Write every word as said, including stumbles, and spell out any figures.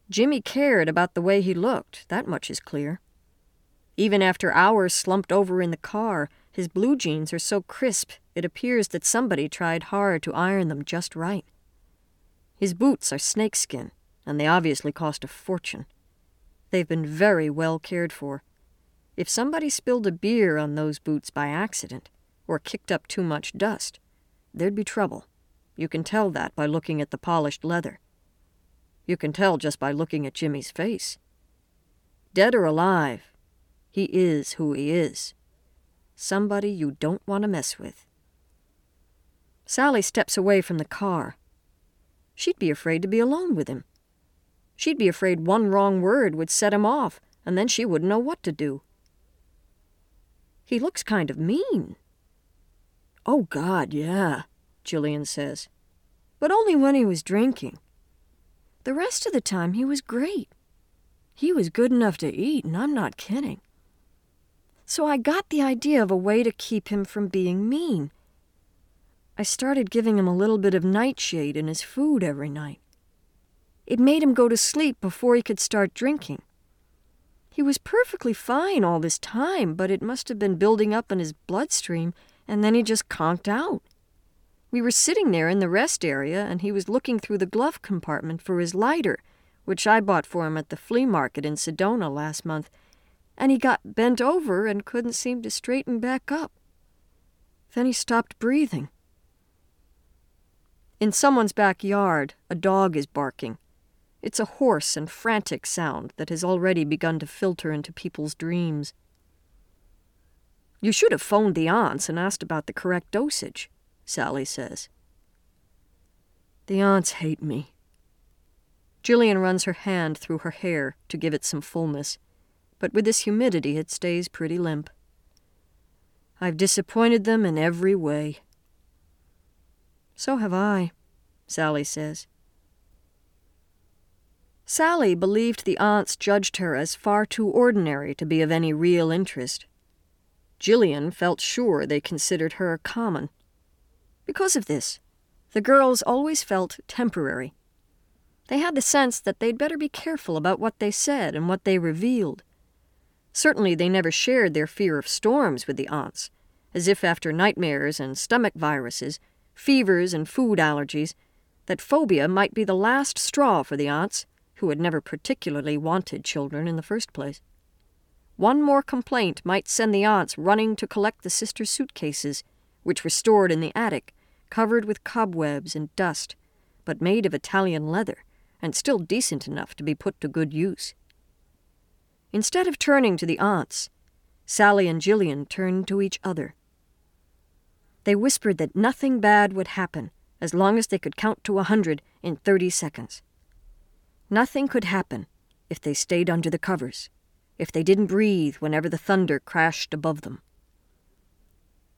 Jimmy cared about the way he looked, that much is clear. Even after hours slumped over in the car, his blue jeans are so crisp it appears that somebody tried hard to iron them just right. His boots are snakeskin, and they obviously cost a fortune. They've been very well cared for. If somebody spilled a beer on those boots by accident, or kicked up too much dust, there'd be trouble. You can tell that by looking at the polished leather. You can tell just by looking at Jimmy's face. Dead or alive, he is who he is. Somebody you don't want to mess with. Sally steps away from the car. She'd be afraid to be alone with him. She'd be afraid one wrong word would set him off, and then she wouldn't know what to do. He looks kind of mean. Oh, God, yeah, Jillian says. But only when he was drinking. The rest of the time, he was great. He was good enough to eat, and I'm not kidding. So I got the idea of a way to keep him from being mean. I started giving him a little bit of nightshade in his food every night. It made him go to sleep before he could start drinking. He was perfectly fine all this time, but it must have been building up in his bloodstream, and then he just conked out. We were sitting there in the rest area, and he was looking through the glove compartment for his lighter, which I bought for him at the flea market in Sedona last month, and he got bent over and couldn't seem to straighten back up. Then he stopped breathing. In someone's backyard, a dog is barking. It's a hoarse and frantic sound that has already begun to filter into people's dreams. You should have phoned the aunts and asked about the correct dosage, Sally says. The aunts hate me. Jillian runs her hand through her hair to give it some fullness, but with this humidity it stays pretty limp. I've disappointed them in every way. So have I, Sally says. Sally believed the aunts judged her as far too ordinary to be of any real interest. Jillian felt sure they considered her common. Because of this, the girls always felt temporary. They had the sense that they'd better be careful about what they said and what they revealed. Certainly they never shared their fear of storms with the aunts, as if after nightmares and stomach viruses, fevers and food allergies, that phobia might be the last straw for the aunts, who had never particularly wanted children in the first place. One more complaint might send the aunts running to collect the sisters' suitcases, which were stored in the attic, covered with cobwebs and dust, but made of Italian leather, and still decent enough to be put to good use. Instead of turning to the aunts, Sally and Jillian turned to each other. They whispered that nothing bad would happen as long as they could count to a hundred in thirty seconds. Nothing could happen if they stayed under the covers, if they didn't breathe whenever the thunder crashed above them.